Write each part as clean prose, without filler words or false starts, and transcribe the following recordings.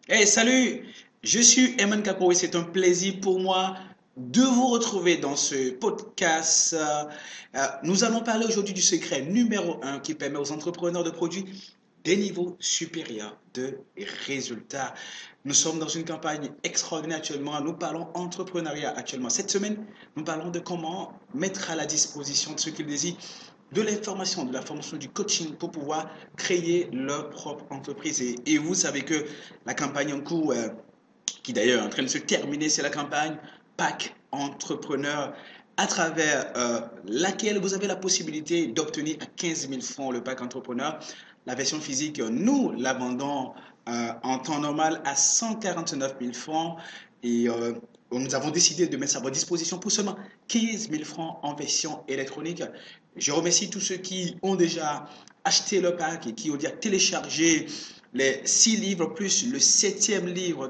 Hey, salut! Je suis Eman Kapo et c'est un plaisir pour moi de vous retrouver dans ce podcast. Nous allons parler aujourd'hui du secret numéro un qui permet aux entrepreneurs de produire des niveaux supérieurs de résultats. Nous sommes dans une campagne extraordinaire actuellement. Nous parlons entrepreneuriat actuellement. Cette semaine, nous parlons de comment mettre à la disposition de ceux qui le désirent de l'information, de la formation, du coaching pour pouvoir créer leur propre entreprise. Et vous savez que la campagne en cours, qui d'ailleurs est en train de se terminer, c'est la campagne PAC Entrepreneur, à travers laquelle vous avez la possibilité d'obtenir à 15 000 francs le pack entrepreneur. La version physique, nous la vendons en temps normal à 149 000 francs et nous avons décidé de mettre ça à votre disposition pour seulement 15 000 francs en version électronique. Je remercie tous ceux qui ont déjà acheté le pack et qui ont déjà téléchargé les 6 livres plus le septième livre,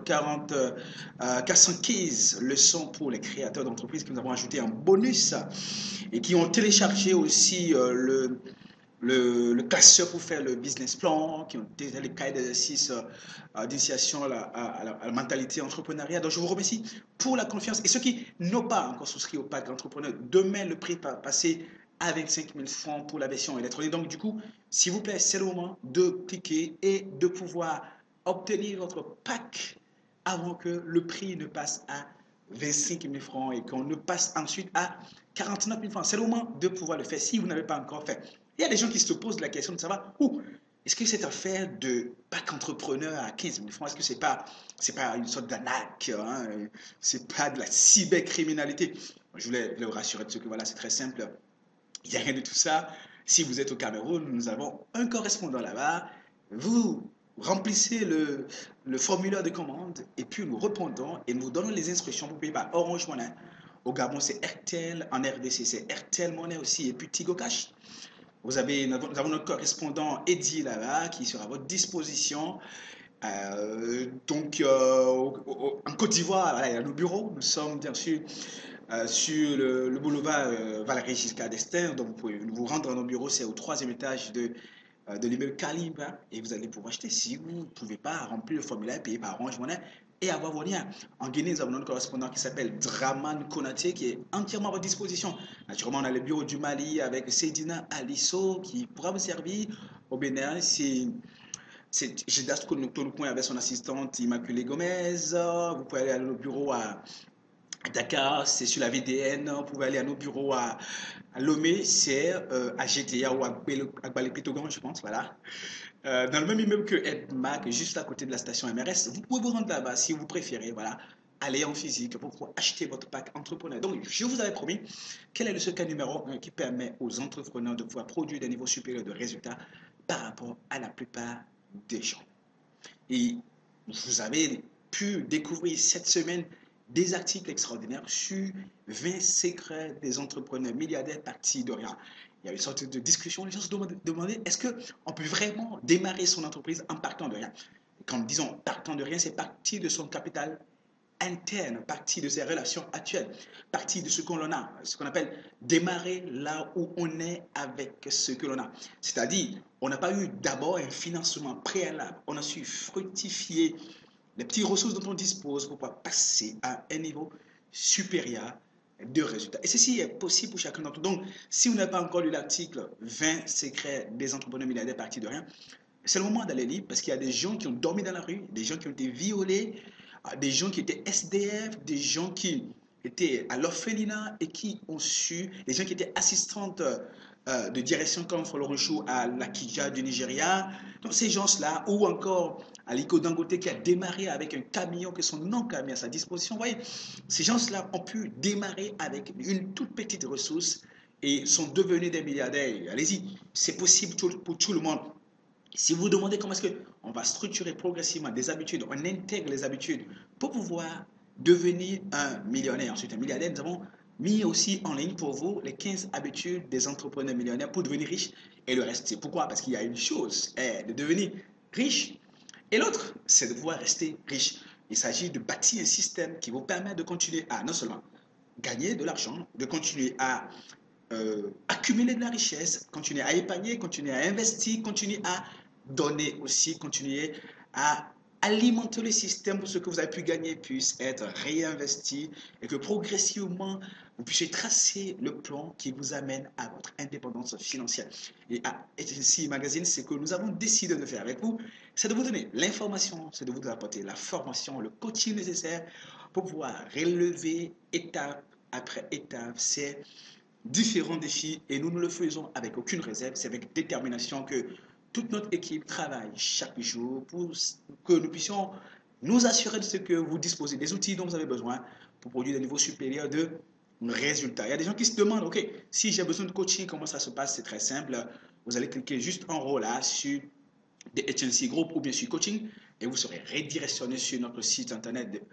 415 leçons pour les créateurs d'entreprises que nous avons ajouté en bonus et qui ont téléchargé aussi le classeur pour faire le business plan, qui ont déjà les cahiers d'exercice d'initiation à la mentalité entrepreneuriale. Donc je vous remercie pour la confiance. Et ceux qui n'ont pas encore souscrit au pack entrepreneur, demain le prix va passer à 25 000 francs pour la version électronique. Donc du coup, s'il vous plaît, c'est le moment de cliquer et de pouvoir obtenir votre pack avant que le prix ne passe à 25 000 francs et qu'on ne passe ensuite à 49 000 francs. C'est le moment de pouvoir le faire si vous n'avez pas encore fait. Il y a des gens qui se posent la question de savoir où est-ce que cette affaire de pack entrepreneur à 15 000 francs, est-ce que c'est pas une sorte d'arnaque, hein, c'est pas de la cybercriminalité. Je voulais vous rassurer de ce que voilà, c'est très simple. Il n'y a rien de tout ça. Si vous êtes au Cameroun, nous avons un correspondant là-bas. Vous remplissez le formulaire de commande et puis nous répondons et nous donnons les instructions pour payer par Orange Money. Au Gabon, c'est RTL. En RDC, c'est RTL Money aussi. Et puis Tigo Cash. Nous avons notre correspondant Eddie là-bas qui sera à votre disposition. En Côte d'Ivoire, voilà, il y a nos bureaux. Nous sommes bien sûr sur le boulevard Valéry Giscard d'Estaing. Donc, vous pouvez vous rendre dans nos bureaux. C'est au troisième étage de l'immeuble Kalimba. Et vous allez pouvoir acheter. Si vous ne pouvez pas remplir le formulaire, payer par Orange Money et avoir vos liens. En Guinée, nous avons notre correspondant qui s'appelle Draman Konaté qui est entièrement à votre disposition. Naturellement, on a le bureau du Mali avec Seydina Alisso qui pourra vous servir. Au Bénin, c'est Gildas Tolupoint avec son assistante Immaculée Gomez. Vous pouvez aller à nos bureaux à Dakar, c'est sur la VDN. Vous pouvez aller à nos bureaux à Lomé, c'est à GTA ou à Gbalé-Pitogan, je pense. Voilà. Dans le même immeuble que EdMac, juste à côté de la station MRS. Vous pouvez vous rendre là-bas si vous préférez. Voilà. Aller en physique pour pouvoir acheter votre pack entrepreneur. Donc, je vous avais promis quel est le secret numéro 1 qui permet aux entrepreneurs de pouvoir produire des niveaux supérieurs de résultats par rapport à la plupart des gens. Et vous avez pu découvrir cette semaine des articles extraordinaires sur 20 secrets des entrepreneurs milliardaires partis de rien. Il y a une sorte de discussion, les gens se demandaient est-ce qu'on peut vraiment démarrer son entreprise en partant de rien. Quand disons partant de rien, c'est partir de son capital interne, partie de ses relations actuelles, partie de ce qu'on a, ce qu'on appelle démarrer là où on est avec ce que l'on a. C'est-à-dire, on n'a pas eu d'abord un financement préalable, on a su fructifier les petites ressources dont on dispose pour pouvoir passer à un niveau supérieur de résultats. Et ceci est possible pour chacun d'entre nous. Donc, si vous n'avez pas encore lu l'article 20 secrets des entrepreneurs milliardaires partis de rien, c'est le moment d'aller lire parce qu'il y a des gens qui ont dormi dans la rue, des gens qui ont été violés, des gens qui étaient SDF, des gens qui étaient à l'orphelinat et qui ont su, des gens qui étaient assistantes de direction comme Folorunsho à l'Akija du Nigeria. Donc ces gens-là, ou encore Aliko Dangote qui a démarré avec un camion que son oncle a mis à sa disposition. Vous voyez, ces gens-là ont pu démarrer avec une toute petite ressource et sont devenus des milliardaires. Allez-y, c'est possible pour tout le monde. Si vous vous demandez comment est-ce qu'on va structurer progressivement des habitudes, on intègre les habitudes pour pouvoir devenir un millionnaire, ensuite un milliardaire, nous avons mis aussi en ligne pour vous les 15 habitudes des entrepreneurs millionnaires pour devenir riches. Et le reste, c'est pourquoi? Parce qu'il y a une chose, de devenir riche, et l'autre, c'est de pouvoir rester riche. Il s'agit de bâtir un système qui vous permet de continuer à non seulement gagner de l'argent, de continuer à accumuler de la richesse, continuer à épargner, continuer à investir, continuer à donner aussi, continuer à alimenter le système pour ce que vous avez pu gagner puisse être réinvesti et que progressivement, vous puissiez tracer le plan qui vous amène à votre indépendance financière. Et à HNC Magazine, ce que nous avons décidé de faire avec vous, c'est de vous donner l'information, c'est de vous apporter la formation, le coaching nécessaire pour pouvoir relever étape après étape ces différents défis et nous le faisons avec aucune réserve, c'est avec détermination que toute notre équipe travaille chaque jour pour que nous puissions nous assurer de ce que vous disposez des outils dont vous avez besoin pour produire des niveaux supérieurs de résultats. Il y a des gens qui se demandent, ok, si j'ai besoin de coaching, comment ça se passe? C'est très simple. Vous allez cliquer juste en haut là sur des HNC Group ou bien sur coaching et vous serez redirectionné sur notre site internet de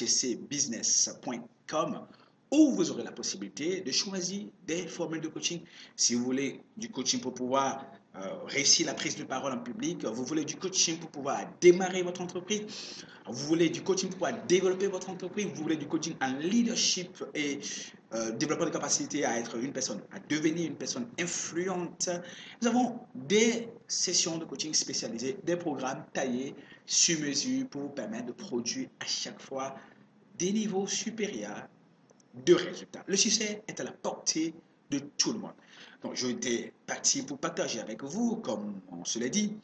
hscbusiness.com où vous aurez la possibilité de choisir des formules de coaching. Si vous voulez du coaching pour pouvoir réussir la prise de parole en public, vous voulez du coaching pour pouvoir démarrer votre entreprise, vous voulez du coaching pour pouvoir développer votre entreprise, vous voulez du coaching en leadership et développement de capacité à être une personne, à devenir une personne influente. Nous avons des sessions de coaching spécialisées, des programmes taillés sur mesure pour vous permettre de produire à chaque fois des niveaux supérieurs de résultats. Le succès est à la portée de tout le monde. Donc, je étais parti pour partager avec vous, comme on se l'a dit,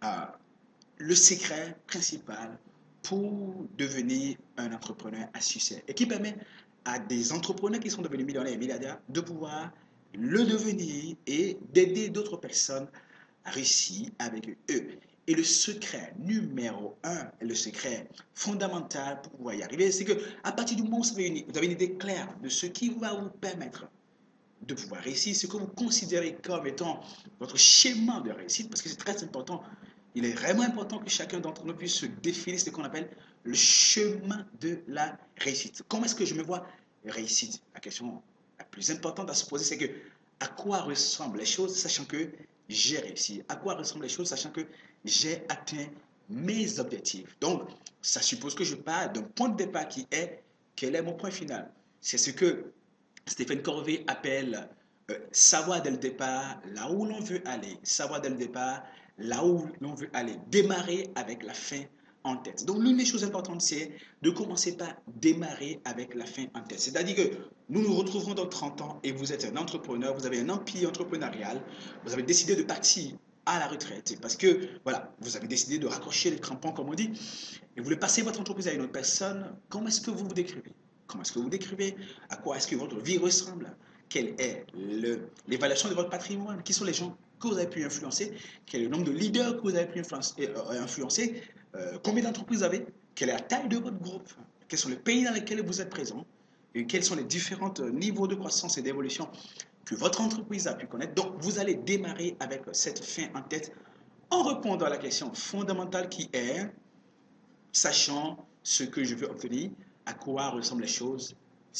le secret principal pour devenir un entrepreneur à succès et qui permet à des entrepreneurs qui sont devenus millionnaires et milliardaires de pouvoir le devenir et d'aider d'autres personnes à réussir avec eux. Et le secret numéro un, le secret fondamental pour pouvoir y arriver, c'est qu'à partir du moment où vous avez une idée claire de ce qui va vous permettre de pouvoir réussir, ce que vous considérez comme étant votre schéma de réussite, parce que c'est très important, il est vraiment important que chacun d'entre nous puisse se définir ce qu'on appelle le chemin de la réussite. Comment est-ce que je me vois réussite? La question la plus importante à se poser, c'est que à quoi ressemblent les choses, sachant que j'ai réussi? À quoi ressemblent les choses, sachant que j'ai atteint mes objectifs? Donc, ça suppose que je pars d'un point de départ qui est quel est mon point final? C'est ce que Stephen Covey appelle savoir dès le départ là où l'on veut aller, savoir dès le départ là où l'on veut aller, démarrer avec la fin en tête. Donc l'une des choses importantes, c'est de commencer par démarrer avec la fin en tête. C'est-à-dire que nous nous retrouverons dans 30 ans et vous êtes un entrepreneur, vous avez un empire entrepreneurial, vous avez décidé de partir à la retraite parce que voilà, vous avez décidé de raccrocher les crampons comme on dit et vous voulez passer votre entreprise à une autre personne. Comment est-ce que vous vous décrivez? Comment est-ce que vous décrivez? À quoi est-ce que votre vie ressemble? Quelle est l'évaluation de votre patrimoine? Qui sont les gens que vous avez pu influencer? Quel est le nombre de leaders que vous avez pu influencer? Combien d'entreprises vous avez? Quelle est la taille de votre groupe? Quels sont les pays dans lesquels vous êtes présent? Et quels sont les différents niveaux de croissance et d'évolution que votre entreprise a pu connaître? Donc, vous allez démarrer avec cette fin en tête en répondant à la question fondamentale qui est, sachant ce que je veux obtenir, à quoi ressemblent les choses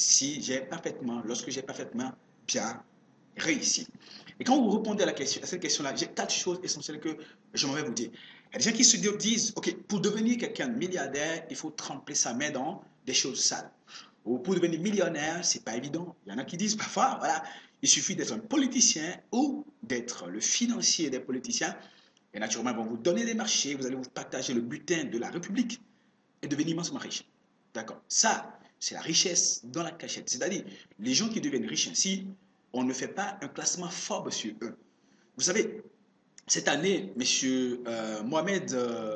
lorsque j'ai parfaitement bien réussi. Et quand vous répondez à cette question-là, j'ai 4 choses essentielles que j'aimerais vous dire. Il y a des gens qui se disent, ok, pour devenir quelqu'un de milliardaire, il faut tremper sa main dans des choses sales. Ou pour devenir millionnaire, c'est pas évident. Il y en a qui disent parfois, voilà, il suffit d'être un politicien ou d'être le financier des politiciens. Et naturellement, ils vont vous donner des marchés, vous allez vous partager le butin de la République et devenir immensément riche. D'accord? Ça, c'est la richesse dans la cachette. C'est-à-dire, les gens qui deviennent riches ainsi, on ne fait pas un classement Forbes sur eux. Vous savez, cette année, monsieur Mohamed,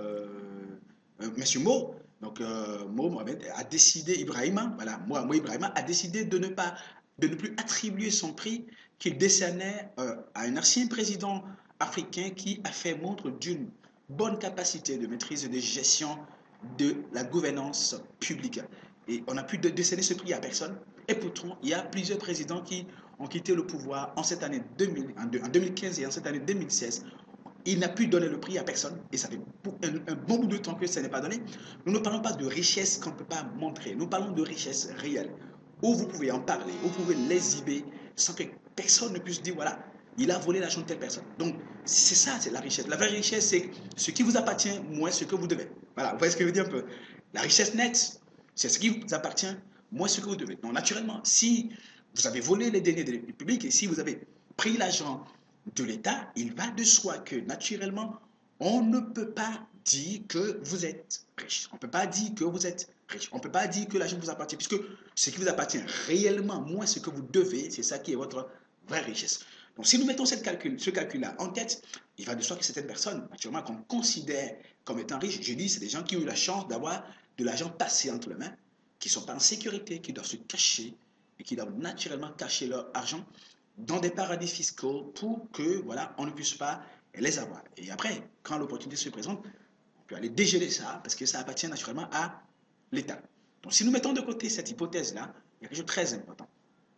monsieur Mo, donc Mo Mohamed a décidé, Ibrahima, voilà, Mo Ibrahima a décidé de ne plus attribuer son prix qu'il décernait à un ancien président africain qui a fait montre d'une bonne capacité de maîtrise et de gestion de la gouvernance publique. Et on a pu décerner ce prix à personne. Et pourtant, il y a plusieurs présidents qui ont quitté le pouvoir en cette année en 2015 et en cette année 2016. Il n'a pu donner le prix à personne et ça fait un bon bout de temps que ça n'est pas donné. Nous ne parlons pas de richesse qu'on ne peut pas montrer. Nous parlons de richesse réelle où vous pouvez en parler, où vous pouvez l'exhiber sans que personne ne puisse dire voilà, il a volé l'argent de telle personne. Donc, c'est ça, c'est la richesse. La vraie richesse, c'est ce qui vous appartient moins ce que vous devez. Voilà, vous voyez ce que je veux dire un peu. La richesse nette, c'est ce qui vous appartient moins ce que vous devez. Donc, naturellement, si vous avez volé les deniers du public et si vous avez pris l'argent de l'État, il va de soi que, naturellement, on ne peut pas dire que vous êtes riche. On ne peut pas dire que vous êtes riche. On ne peut pas dire que l'argent vous appartient, puisque ce qui vous appartient réellement, moins ce que vous devez, c'est ça qui est votre vraie richesse. Donc, si nous mettons ce calcul-là en tête, il va de soi que certaines personnes, actuellement, qu'on considère comme étant riches, je dis, c'est des gens qui ont eu la chance d'avoir de l'argent passé entre les mains, qui ne sont pas en sécurité, qui doivent se cacher et qui doivent naturellement cacher leur argent dans des paradis fiscaux pour que, voilà, on ne puisse pas les avoir. Et après, quand l'opportunité se présente, on peut aller dégeler ça parce que ça appartient naturellement à l'État. Donc, si nous mettons de côté cette hypothèse-là, il y a quelque chose de très important.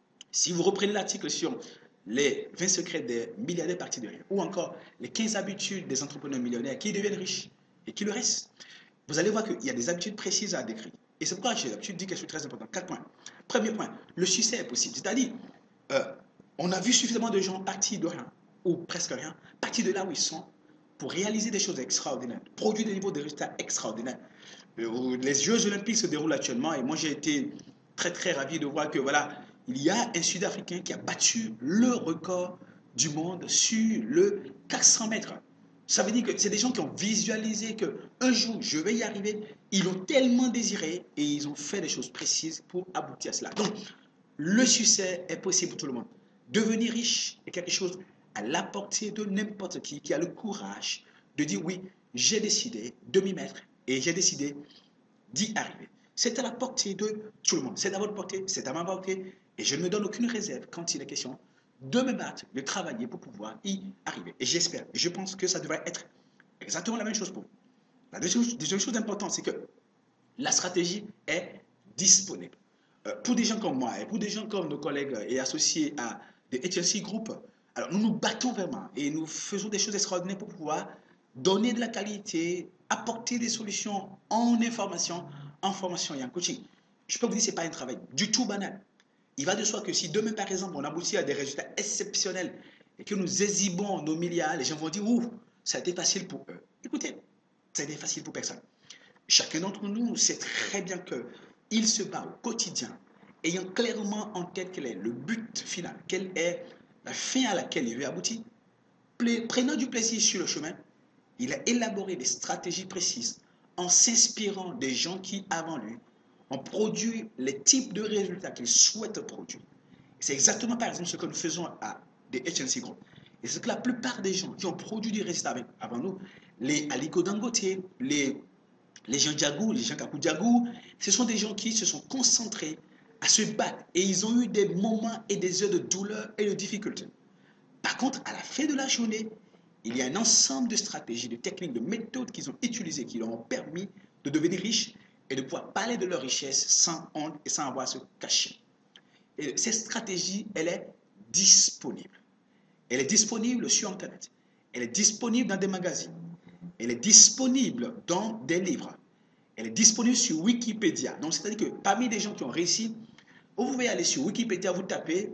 Si vous reprenez l'article sur les 20 secrets des milliardaires partis de rien, ou encore les 15 habitudes des entrepreneurs millionnaires qui deviennent riches et qui le restent, vous allez voir qu'il y a des habitudes précises à décrire. Et c'est pourquoi j'ai l'habitude de dire quelque chose de très important. 4 points. Premier point, le succès est possible. C'est-à-dire, euh, on a vu suffisamment de gens partis de rien, ou presque rien, partis de là où ils sont, pour réaliser des choses extraordinaires, produire des niveaux de résultats extraordinaires. Les Jeux Olympiques se déroulent actuellement et moi j'ai été très très ravi de voir que voilà, il y a un Sud-Africain qui a battu le record du monde sur le 400 mètres. Ça veut dire que c'est des gens qui ont visualisé qu'un jour je vais y arriver. Ils l'ont tellement désiré et ils ont fait des choses précises pour aboutir à cela. Donc, le succès est possible pour tout le monde. Devenir riche est quelque chose à la portée de n'importe qui a le courage de dire oui, j'ai décidé de m'y mettre et j'ai décidé d'y arriver. C'est à la portée de tout le monde. C'est à votre portée, c'est à ma portée. Et je ne me donne aucune réserve quand il est question de me battre, de travailler pour pouvoir y arriver. Et j'espère, et je pense que ça devrait être exactement la même chose pour vous. La deuxième chose importante, c'est que la stratégie est disponible. Pour des gens comme moi et pour des gens comme nos collègues et associés à des HLC Group, alors nous nous battons vraiment et nous faisons des choses extraordinaires pour pouvoir donner de la qualité, apporter des solutions en information, en formation et en coaching. Je peux vous dire que ce n'est pas un travail du tout banal. Il va de soi que si demain, par exemple, on aboutit à des résultats exceptionnels et que nous exhibons nos milliards, les gens vont dire, ouh, ça a été facile pour eux. Écoutez, ça a été facile pour personne. Chacun d'entre nous sait très bien qu'il se bat au quotidien, ayant clairement en tête quel est le but final, quelle est la fin à laquelle il veut aboutir. Prenant du plaisir sur le chemin, il a élaboré des stratégies précises en s'inspirant des gens qui, avant lui, ont produit les types de résultats qu'il souhaite produire. C'est exactement, par exemple, ce que nous faisons à des HNC Group. Et c'est que la plupart des gens qui ont produit des résultats avant nous, les Aliko Dangote, les gens Djagou, les gens Kakou Djagou, ce sont des gens qui se sont concentrés à se battre et ils ont eu des moments et des heures de douleur et de difficulté. Par contre, à la fin de la journée, il y a un ensemble de stratégies, de techniques, de méthodes qu'ils ont utilisées, qui leur ont permis de devenir riches et de pouvoir parler de leur richesse sans honte et sans avoir à se cacher. Et cette stratégie, elle est disponible. Elle est disponible sur Internet. Elle est disponible dans des magazines. Elle est disponible dans des livres. Elle est disponible sur Wikipédia. Donc, c'est-à-dire que parmi les gens qui ont réussi, vous pouvez aller sur Wikipédia, vous tapez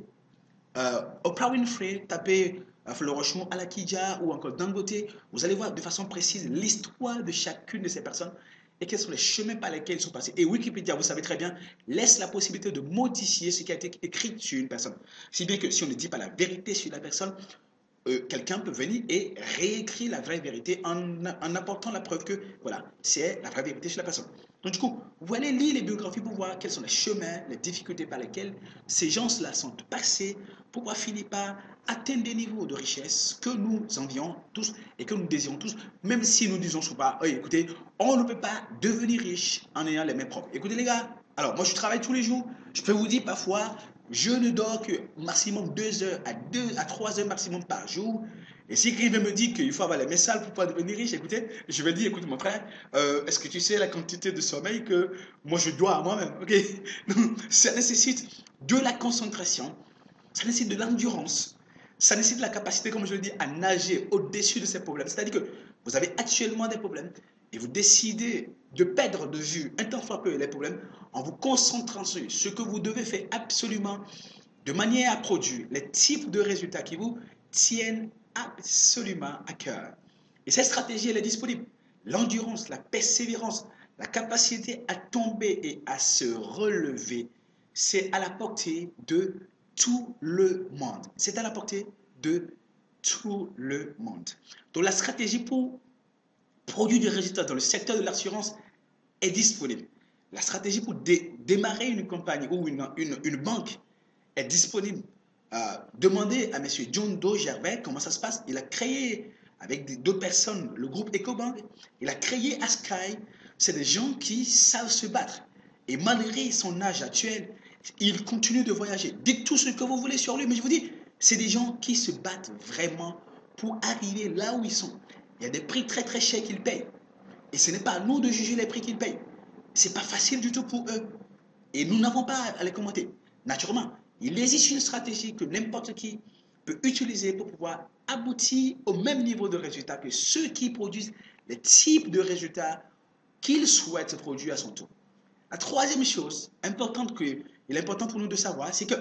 Oprah Winfrey, tapez Fleur Rochemont, Alakidja ou encore Dangote. Vous allez voir de façon précise l'histoire de chacune de ces personnes et quels sont les chemins par lesquels ils sont passés. Et Wikipédia, vous savez très bien, laisse la possibilité de modifier ce qui a été écrit sur une personne. Si bien que si on ne dit pas la vérité sur la personne, quelqu'un peut venir et réécrire la vraie vérité en apportant la preuve que voilà, c'est la vraie vérité sur la personne. Donc du coup, vous allez lire les biographies pour voir quels sont les chemins, les difficultés par lesquelles ces gens-là sont passés pour pouvoir finir par atteindre des niveaux de richesse que nous envions tous et que nous désirons tous, même si nous disons souvent, oh, écoutez, on ne peut pas devenir riche en ayant les mains propres. Écoutez les gars, alors moi je travaille tous les jours, je peux vous dire parfois, je ne dors que maximum 2 heures à 3 heures maximum par jour. Et si quelqu'un me dit qu'il faut avoir les mains sales pour pouvoir devenir riche, écoutez, je vais dire, écoute mon frère, est-ce que tu sais la quantité de sommeil que moi je dois à moi-même, ok? Donc, ça nécessite de la concentration, ça nécessite de l'endurance, ça nécessite de la capacité, comme je le dis, à nager au-dessus de ces problèmes. C'est-à-dire que vous avez actuellement des problèmes et vous décidez de perdre de vue un tant soit peu les problèmes en vous concentrant sur ce que vous devez faire absolument de manière à produire les types de résultats qui vous tiennent absolument à cœur. Et cette stratégie, elle est disponible. L'endurance, la persévérance, la capacité à tomber et à se relever, c'est à la portée de tout le monde. C'est à la portée de tout le monde. Donc la stratégie pour produit des résultats dans le secteur de l'assurance est disponible. La stratégie pour démarrer une compagnie ou une banque est disponible. Demandez à M. John Doe Gervais comment ça se passe. Il a créé, avec d'autres personnes, le groupe EcoBank. Il a créé Askai. C'est des gens qui savent se battre. Et malgré son âge actuel, il continue de voyager. Dites tout ce que vous voulez sur lui, mais je vous dis, c'est des gens qui se battent vraiment pour arriver là où ils sont. Il y a des prix très très chers qu'ils payent. Et ce n'est pas à nous de juger les prix qu'ils payent. Ce n'est pas facile du tout pour eux. Et nous n'avons pas à les commenter. Naturellement, il existe une stratégie que n'importe qui peut utiliser pour pouvoir aboutir au même niveau de résultat que ceux qui produisent les types de résultats qu'ils souhaitent produire à son tour. La troisième chose importante il est important pour nous de savoir, c'est que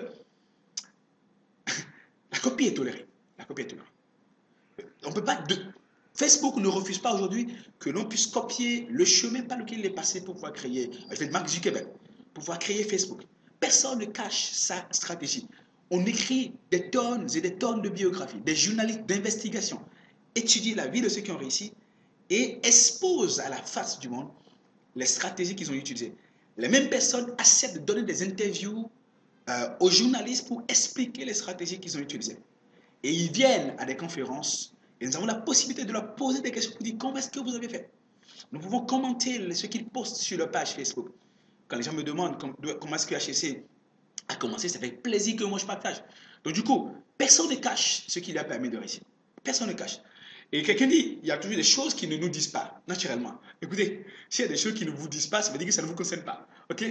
la copie est tolérée. La copie est tolérée. On peut pas Facebook ne refuse pas aujourd'hui que l'on puisse copier le chemin par lequel il est passé pour pouvoir créer, Mark Zuckerberg, pour pouvoir créer Facebook. Personne ne cache sa stratégie. On écrit des tonnes et des tonnes de biographies, des journalistes d'investigation étudient la vie de ceux qui ont réussi et exposent à la face du monde les stratégies qu'ils ont utilisées. Les mêmes personnes acceptent de donner des interviews aux journalistes pour expliquer les stratégies qu'ils ont utilisées. Et ils viennent à des conférences et nous avons la possibilité de leur poser des questions pour dire comment est-ce que vous avez fait. Nous pouvons commenter ce qu'ils postent sur leur page Facebook. Quand les gens me demandent comment est-ce que HEC a commencé, ça fait plaisir que moi je partage. Donc du coup, personne ne cache ce qui lui a permis de réussir. Personne ne cache. Et quelqu'un dit, il y a toujours des choses qui ne nous disent pas, naturellement. Écoutez, s'il y a des choses qui ne vous disent pas, ça veut dire que ça ne vous concerne pas. Ok?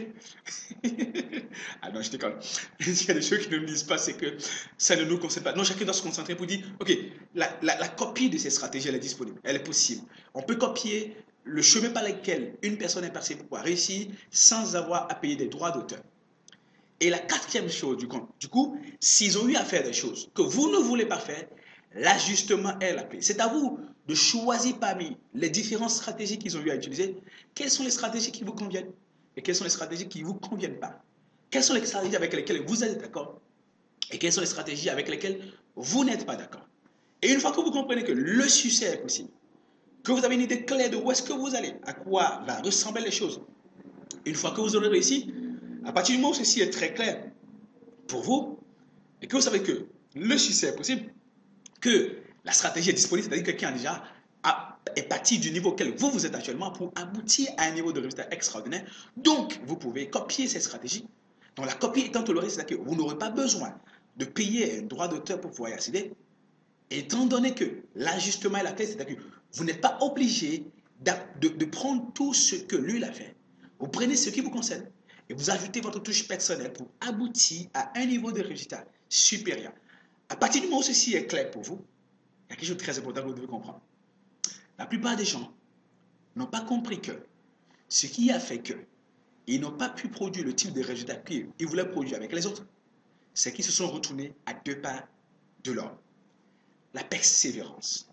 Ah non, je déconne. S'il y a des choses qui ne nous disent pas, c'est que ça ne nous concerne pas. Non, chacun doit se concentrer pour dire, ok, la copie de ces stratégies, elle est disponible, elle est possible. On peut copier le chemin par lequel une personne est passée pour pouvoir réussir sans avoir à payer des droits d'auteur. Et la quatrième chose, du coup, s'ils ont eu à faire des choses que vous ne voulez pas faire, l'ajustement est la clé. C'est à vous de choisir parmi les différentes stratégies qu'ils ont eu à utiliser, quelles sont les stratégies qui vous conviennent et quelles sont les stratégies qui ne vous conviennent pas. Quelles sont les stratégies avec lesquelles vous êtes d'accord et quelles sont les stratégies avec lesquelles vous n'êtes pas d'accord. Et une fois que vous comprenez que le succès est possible, que vous avez une idée claire de où est-ce que vous allez, à quoi va ressembler les choses, une fois que vous aurez réussi, à partir du moment où ceci est très clair pour vous, et que vous savez que le succès est possible, que la stratégie est disponible, c'est-à-dire que quelqu'un déjà est parti du niveau auquel vous êtes actuellement pour aboutir à un niveau de résultat extraordinaire. Donc, vous pouvez copier cette stratégie. Donc, la copie étant tolérée, c'est-à-dire que vous n'aurez pas besoin de payer un droit d'auteur pour pouvoir y accéder. Étant donné que l'ajustement est la clé, c'est-à-dire que vous n'êtes pas obligé de prendre tout ce que lui a fait. Vous prenez ce qui vous concerne et vous ajoutez votre touche personnelle pour aboutir à un niveau de résultat supérieur. À partir du moment où ceci est clair pour vous, il y a quelque chose de très important que vous devez comprendre. La plupart des gens n'ont pas compris que ce qui a fait qu'ils n'ont pas pu produire le type de résultat qu'ils voulaient produire avec les autres, c'est qu'ils se sont retournés à deux pas de l'homme. La persévérance.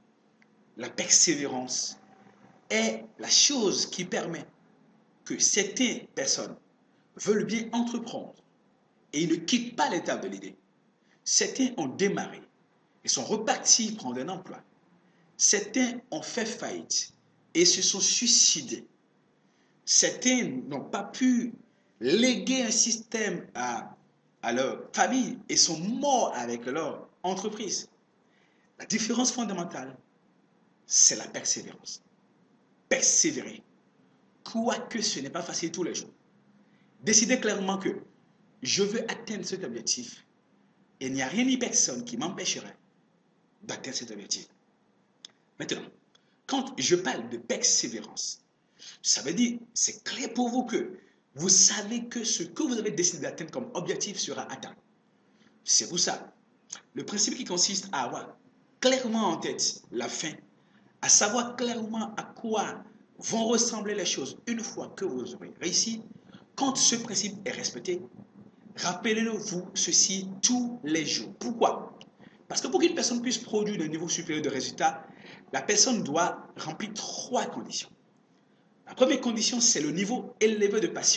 La persévérance est la chose qui permet que certaines personnes veulent bien entreprendre et ils ne quittent pas l'étape de l'idée. Certains ont démarré et sont repartis prendre un emploi. Certains ont fait faillite et se sont suicidés. Certains n'ont pas pu léguer un système à leur famille et sont morts avec leur entreprise. La différence fondamentale, c'est la persévérance. Persévérer. Quoique ce n'est pas facile tous les jours. Décidez clairement que je veux atteindre cet objectif et il n'y a rien ni personne qui m'empêcherait d'atteindre cet objectif. Maintenant, quand je parle de persévérance, ça veut dire, c'est clair pour vous que vous savez que ce que vous avez décidé d'atteindre comme objectif sera atteint. C'est pour ça, le principe qui consiste à avoir clairement en tête la fin, à savoir clairement à quoi vont ressembler les choses une fois que vous aurez réussi, quand ce principe est respecté, rappelez-vous ceci tous les jours. Pourquoi? Parce que pour qu'une personne puisse produire un niveau supérieur de résultat, la personne doit remplir trois conditions. La première condition, c'est le niveau élevé de passion.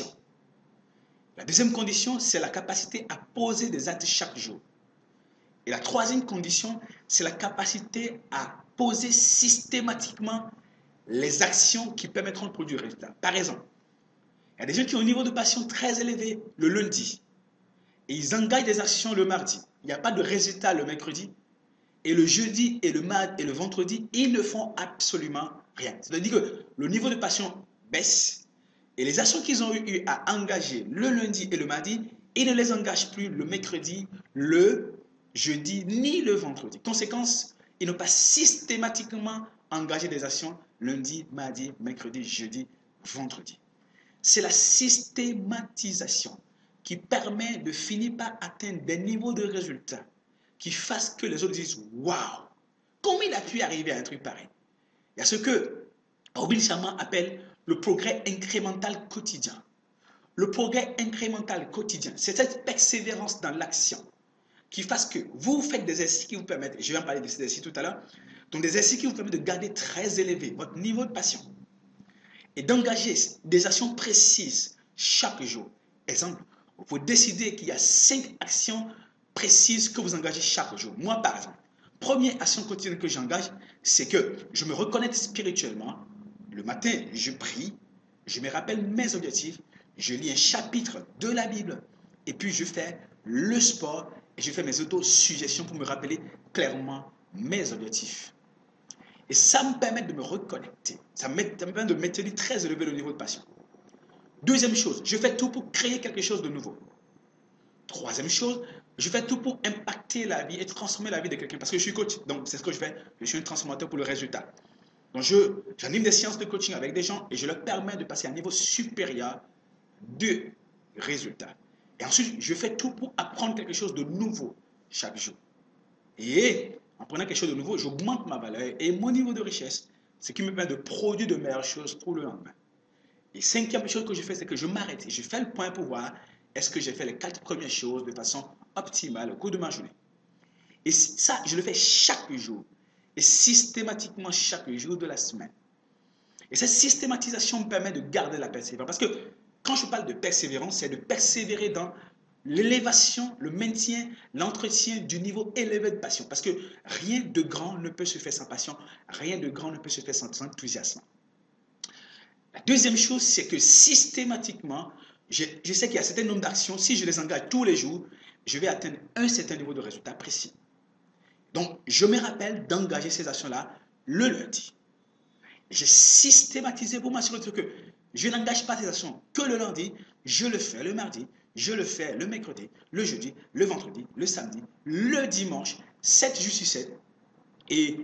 La deuxième condition, c'est la capacité à poser des actes chaque jour. Et la troisième condition, c'est la capacité à poser systématiquement les actions qui permettront de produire du résultat. Par exemple, il y a des gens qui ont un niveau de passion très élevé le lundi et ils engagent des actions le mardi. Il n'y a pas de résultat le mercredi. Et le jeudi et le mardi et le vendredi, ils ne font absolument rien. C'est-à-dire que le niveau de passion baisse et les actions qu'ils ont eu à engager le lundi et le mardi, ils ne les engagent plus le mercredi, le jeudi ni le vendredi. Conséquence, ils n'ont pas systématiquement engagé des actions lundi, mardi, mercredi, jeudi, vendredi. C'est la systématisation qui permet de finir par atteindre des niveaux de résultats qui fassent que les autres disent waouh, comment il a pu arriver à un truc pareil. Il y a ce que Robin Sharma appelle le progrès incrémental quotidien. Le progrès incrémental quotidien, c'est cette persévérance dans l'action qui fasse que vous faites des exercices qui vous permettent, je vais en parler de ces exercices tout à l'heure, donc des exercices qui vous permettent de garder très élevé votre niveau de passion et d'engager des actions précises chaque jour. Exemple, vous pouvez décider qu'il y a 5 actions précises que vous engagez chaque jour. Moi, par exemple, première action quotidienne que j'engage, c'est que je me reconnecte spirituellement. Le matin, je prie, je me rappelle mes objectifs, je lis un chapitre de la Bible et puis je fais le sport et je fais mes autosuggestions pour me rappeler clairement mes objectifs. Et ça me permet de me reconnecter. Ça me permet de maintenir très élevé le niveau de passion. Deuxième chose, je fais tout pour créer quelque chose de nouveau. Troisième chose, je fais tout pour impacter la vie et transformer la vie de quelqu'un. Parce que je suis coach, donc c'est ce que je fais. Je suis un transformateur pour le résultat. Donc j'anime des séances de coaching avec des gens et je leur permets de passer à un niveau supérieur de résultats. Et ensuite, je fais tout pour apprendre quelque chose de nouveau chaque jour. Et en prenant quelque chose de nouveau, j'augmente ma valeur et mon niveau de richesse, ce qui me permet de produire de meilleures choses pour le lendemain. Et cinquième chose que je fais, c'est que je m'arrête et je fais le point pour voir est-ce que j'ai fait les 4 premières choses de façon optimale au cours de ma journée. Et ça, je le fais chaque jour et systématiquement chaque jour de la semaine. Et cette systématisation me permet de garder la persévérance. Parce que quand je parle de persévérance, c'est de persévérer dans l'élévation, le maintien, l'entretien du niveau élevé de passion. Parce que rien de grand ne peut se faire sans passion, rien de grand ne peut se faire sans enthousiasme. La deuxième chose, c'est que systématiquement, je sais qu'il y a un certain nombre d'actions, si je les engage tous les jours, je vais atteindre un certain niveau de résultat précis. Donc, je me rappelle d'engager ces actions-là le lundi. J'ai systématisé pour m'assurer que je n'engage pas ces actions que le lundi, je le fais le mardi, je le fais le mercredi, le jeudi, le vendredi, le samedi, le dimanche, 7 jours sur 7 et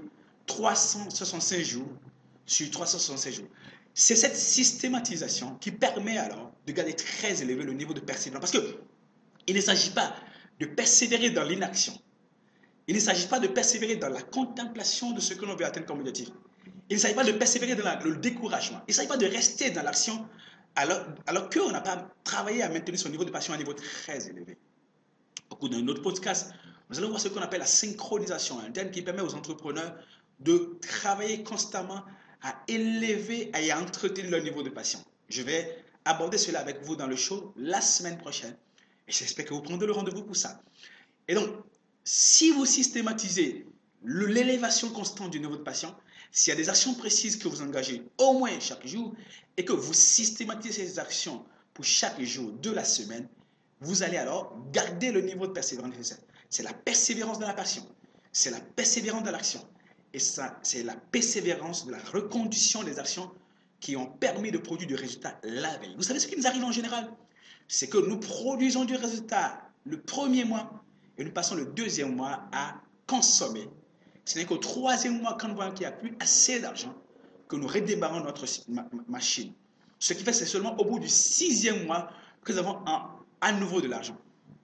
365 jours sur 365 jours. C'est cette systématisation qui permet alors de garder très élevé le niveau de persévérance. Parce qu'il ne s'agit pas de persévérer dans l'inaction. Il ne s'agit pas de persévérer dans la contemplation de ce que l'on veut atteindre comme objectif. Il ne s'agit pas de persévérer dans le découragement. Il ne s'agit pas de rester dans l'action alors qu'on n'a pas travaillé à maintenir son niveau de passion à un niveau très élevé. Au cours d'un autre podcast, nous allons voir ce qu'on appelle la synchronisation, un terme qui permet aux entrepreneurs de travailler constamment à élever et à entretenir leur niveau de passion. Je vais aborder cela avec vous dans le show la semaine prochaine et j'espère que vous prendrez le rendez-vous pour ça. Et donc, si vous systématisez l'élévation constante du niveau de passion, s'il y a des actions précises que vous engagez au moins chaque jour et que vous systématisez ces actions pour chaque jour de la semaine, vous allez alors garder le niveau de persévérance nécessaire. C'est la persévérance de la passion, c'est la persévérance de l'action et ça, c'est la persévérance de la reconduction des actions qui ont permis de produire du résultat la veille. Vous savez ce qui nous arrive en général? C'est que nous produisons du résultat le premier mois et nous passons le deuxième mois à consommer. Ce n'est qu'au troisième mois, quand nous voyons qu'il n'y a plus assez d'argent, que nous redémarrons notre machine. Ce qui fait que c'est seulement au bout du 6e mois que nous avons à nouveau de l'argent.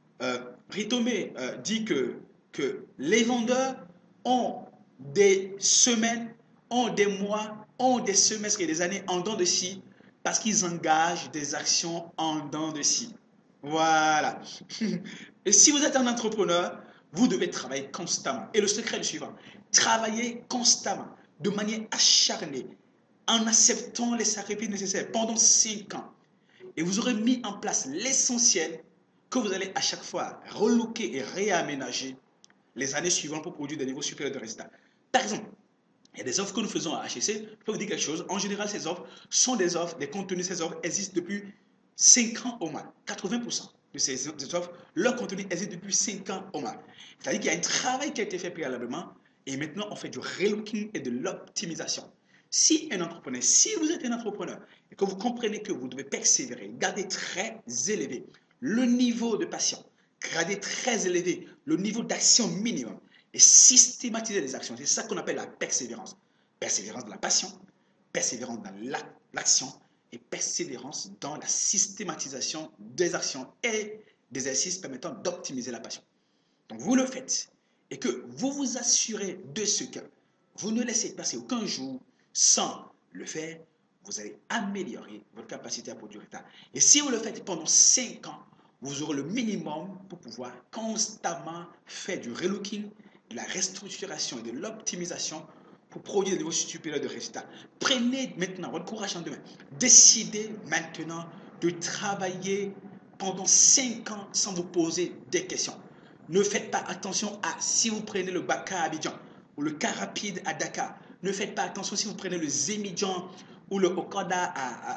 Ritomé dit que les vendeurs ont des semaines, ont des mois, ont des semestres et des années en dents de scie parce qu'ils engagent des actions en dents de scie. Voilà. Et si vous êtes un entrepreneur, vous devez travailler constamment. Et le secret est le suivant. Travaillez constamment, de manière acharnée, en acceptant les sacrifices nécessaires pendant 5 ans. Et vous aurez mis en place l'essentiel que vous allez à chaque fois relooker et réaménager les années suivantes pour produire des niveaux supérieurs de résultats. Par exemple, y a des offres que nous faisons à HEC. Je peux vous dire quelque chose. En général, ces offres sont des offres, des contenus, ces offres existent depuis 5 ans au moins. 80% de ces offres, leur contenu existe depuis 5 ans au moins. C'est-à-dire qu'il y a un travail qui a été fait préalablement et maintenant on fait du relooking et de l'optimisation. Si un entrepreneur, si vous êtes un entrepreneur et que vous comprenez que vous devez persévérer, garder très élevé le niveau de passion, garder très élevé le niveau d'action minimum et systématiser les actions, c'est ça qu'on appelle la persévérance. Persévérance dans la passion, persévérance dans l'action et persévérance dans la systématisation des actions et des exercices permettant d'optimiser la passion. Donc vous le faites et que vous vous assurez de ce que vous ne laissez passer aucun jour sans le faire, vous allez améliorer votre capacité à produire résultat. Et si vous le faites pendant 5 ans, vous aurez le minimum pour pouvoir constamment faire du relooking, de la restructuration et de l'optimisation pour produire des niveaux supérieurs de résultats. Prenez maintenant votre courage en demain. Décidez maintenant de travailler pendant 5 ans sans vous poser des questions. Ne faites pas attention à si vous prenez le bac à Abidjan ou le car rapide à Dakar. Ne faites pas attention si vous prenez le Zemidjan ou le Okada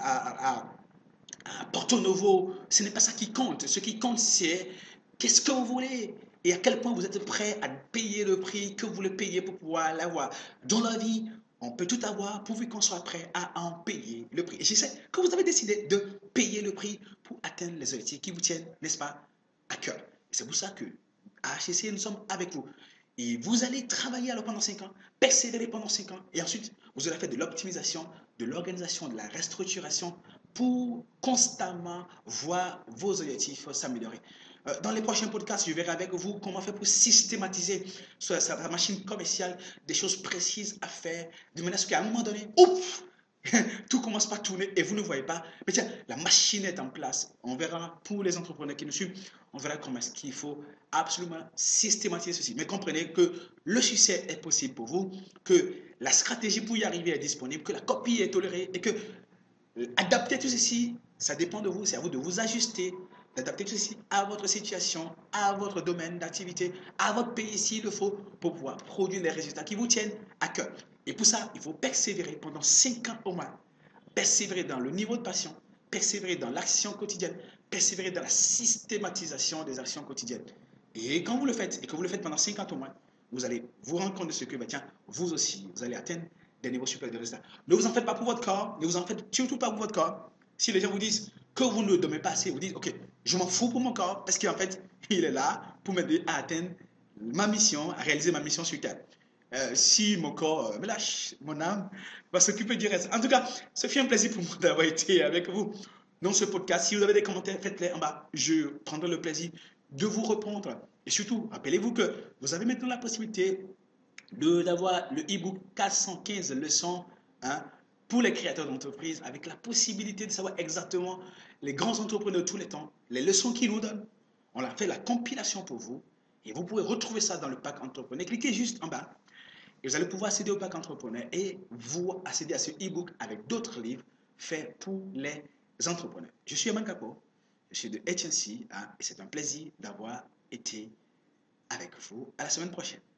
à Porto Novo. Ce n'est pas ça qui compte. Ce qui compte, c'est qu'est-ce que vous voulez et à quel point vous êtes prêt à payer le prix que vous voulez payer pour pouvoir l'avoir. Dans la vie, on peut tout avoir pourvu qu'on soit prêt à en payer le prix. Et je sais que vous avez décidé de payer le prix pour atteindre les objectifs qui vous tiennent, n'est-ce pas, à cœur. C'est pour ça que à HEC, nous sommes avec vous. Et vous allez travailler alors pendant 5 ans, persévérer pendant 5 ans, et ensuite, vous allez faire de l'optimisation, de l'organisation, de la restructuration pour constamment voir vos objectifs s'améliorer. Dans les prochains podcasts, je verrai avec vous comment faire pour systématiser sur sa machine commerciale des choses précises à faire, de manière à ce qu'à un moment donné, ouf, tout commence par tourner et vous ne voyez pas. Mais tiens, la machine est en place. On verra pour les entrepreneurs qui nous suivent, on verra comment est-ce qu'il faut absolument systématiser ceci. Mais comprenez que le succès est possible pour vous, que la stratégie pour y arriver est disponible, que la copie est tolérée et que adapter tout ceci, ça dépend de vous. C'est à vous de vous ajuster, d'adapter tout ceci à votre situation, à votre domaine d'activité, à votre pays s'il le faut, pour pouvoir produire les résultats qui vous tiennent à cœur. Et pour ça, il faut persévérer pendant 5 ans au moins. Persévérer dans le niveau de passion, persévérer dans l'action quotidienne, persévérer dans la systématisation des actions quotidiennes. Et quand vous le faites, et que vous le faites pendant 5 ans au moins, vous allez vous rendre compte de ce que, bah, tiens, vous aussi, vous allez atteindre des niveaux supérieurs de résultats. Ne vous en faites pas pour votre corps, ne vous en faites surtout pas pour votre corps. Si les gens vous disent que vous ne dormez pas assez, vous dites, ok, je m'en fous pour mon corps, parce qu'en fait, il est là pour m'aider à atteindre ma mission, à réaliser ma mission sur Terre. Si mon corps me lâche, mon âme va s'occuper du reste. En tout cas, ce fut un plaisir pour moi d'avoir été avec vous dans ce podcast. Si vous avez des commentaires, faites-les en bas. Je prendrai le plaisir de vous répondre. Et surtout, rappelez-vous que vous avez maintenant la possibilité d'avoir le e-book 415 leçons, hein, pour les créateurs d'entreprise, avec la possibilité de savoir exactement les grands entrepreneurs de tous les temps, les leçons qu'ils nous donnent. On a fait la compilation pour vous et vous pouvez retrouver ça dans le pack entrepreneur. Cliquez juste en bas et vous allez pouvoir accéder au pack entrepreneur et vous accéder à ce e-book avec d'autres livres faits pour les entrepreneurs. Je suis Aman Kapo, je suis de HNC, hein, et c'est un plaisir d'avoir été avec vous. À la semaine prochaine.